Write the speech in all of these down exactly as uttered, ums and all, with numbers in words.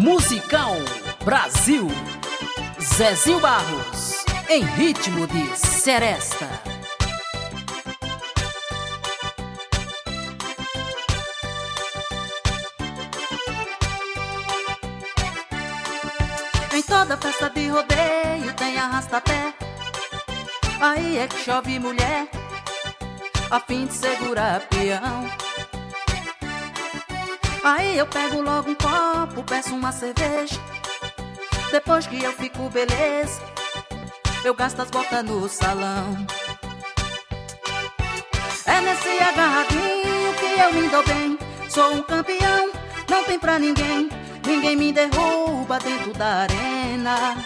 Musical Brasil. Zezinho Barros, em ritmo de seresta. Em toda festa de rodeio tem arrasta-pé. Aí é que chove mulher, a fim de segurar peão. Aí eu pego logo um copo, peço uma cerveja. Depois que eu fico beleza, eu gasto as botas no salão. É nesse agarradinho que eu me dou bem. Sou um campeão, não tem pra ninguém. Ninguém me derruba dentro da arena.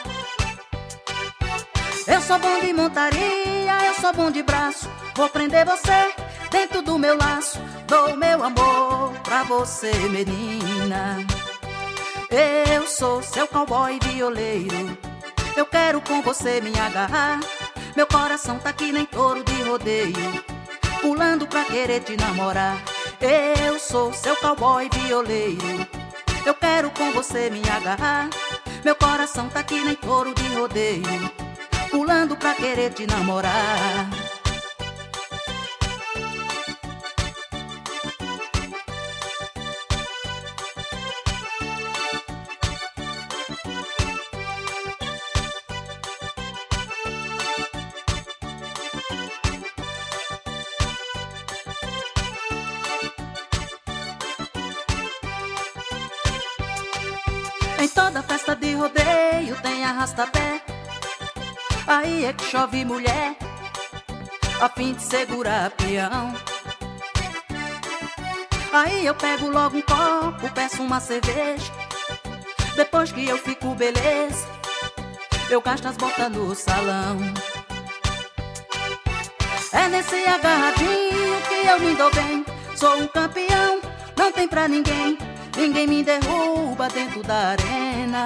Eu sou bom de montaria, eu sou bom de braço. Vou prender você dentro do meu laço. Dou meu amor pra você, menina. Eu sou seu cowboy violeiro. Eu quero com você me agarrar. Meu coração tá que nem touro de rodeio, pulando pra querer te namorar. Eu sou seu cowboy violeiro. Eu quero com você me agarrar. Meu coração tá que nem touro de rodeio, pulando pra querer te namorar. Em toda festa de rodeio tem arrasta-pé. Aí é que chove mulher, a fim de segurar peão. Aí eu pego logo um copo, peço uma cerveja. Depois que eu fico beleza, eu gasto as botas no salão. É nesse agarradinho que eu me dou bem. Sou um campeão, não tem pra ninguém. Ninguém me derruba dentro da arena.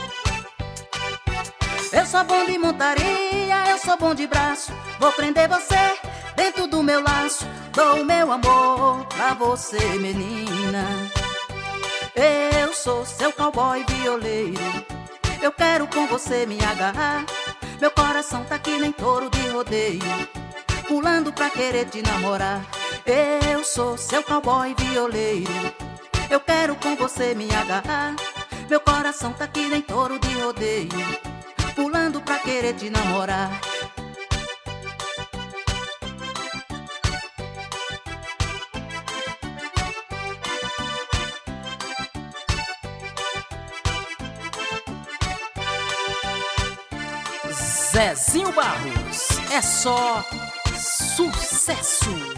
Eu sou bom de montaria, eu sou bom de braço. Vou prender você dentro do meu laço. Dou o meu amor pra você, menina. Eu sou seu cowboy violeiro. Eu quero com você me agarrar. Meu coração tá que nem touro de rodeio, pulando pra querer te namorar. Eu sou seu cowboy violeiro. Eu quero com você me agarrar. Meu coração tá que nem touro de rodeio, pulando pra querer te namorar. Zezinho Barros, é só sucesso.